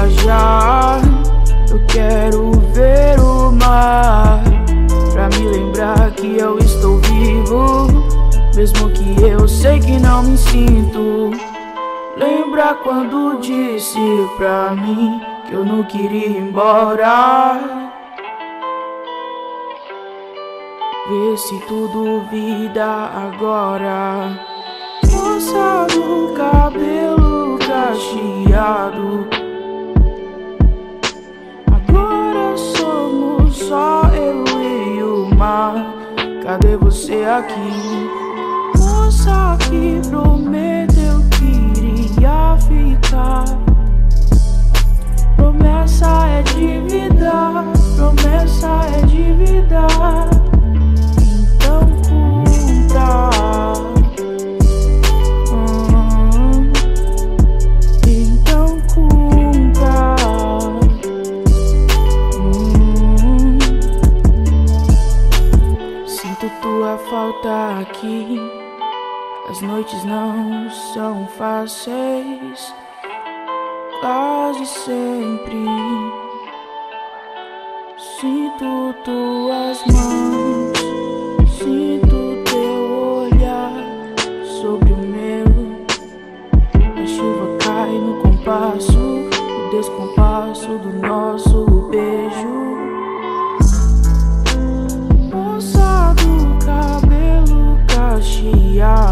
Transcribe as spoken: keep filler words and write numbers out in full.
viajar, eu quero ver o mar, pra me lembrar que eu estou vivo, mesmo que eu sei que não me sinto. Lembra quando disse pra mim que eu não queria ir embora? Vê se tu duvida agora. Moça do cabelo cacheado, agora somos só eu e o mar. Cadê você aqui? Moça que prometeu que iria ficar. Promessa é dívida, promessa é dívida. Então cumpra. hum, Então cumpra. hum, Sinto tua falta aqui. As noites não são fáceis, quase sempre. Sinto tuas mãos, sinto teu olhar sobre o meu. A chuva cai no compasso, o descompasso do nosso beijo. Moça do cabelo cacheado,